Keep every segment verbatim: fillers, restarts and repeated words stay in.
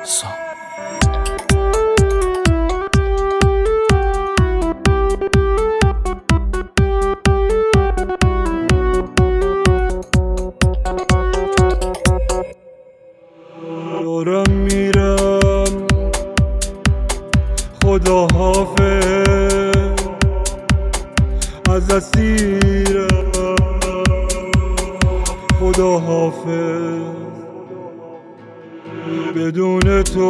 سام. دارم میرم خدا حافظ، از اسیرم خدا حافظ. بدون تو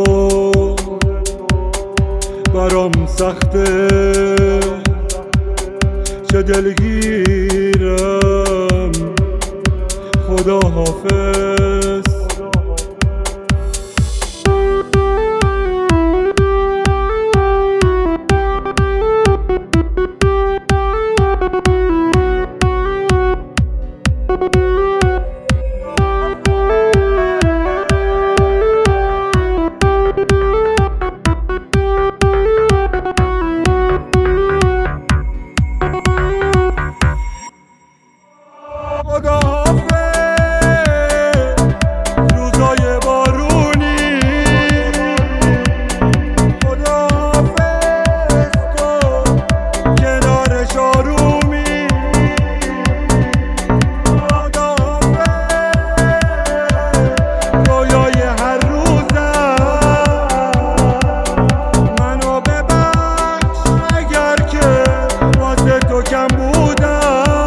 برام سخته، چه دلگیرم خدا حافظ. خدا حافظ روزای بارونی، خدا حافظ تو کنارش آرومی، خدا حافظ رویای هر روزم. منو ببخش اگر که واسه تو کم بودم.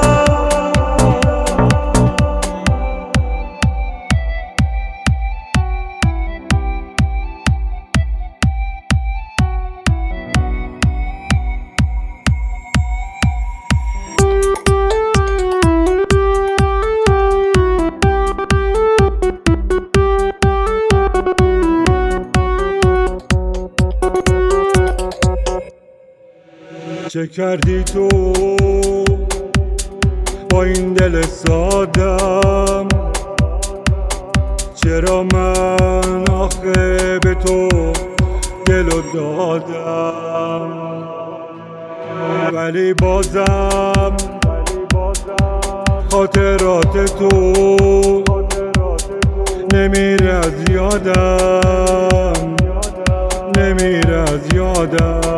چه کردی تو با این دل سادم؟ چرا من آخه به تو دلو دادم؟ ولی بازم خاطرات تو نمیره از یادم، نمیره از یادم.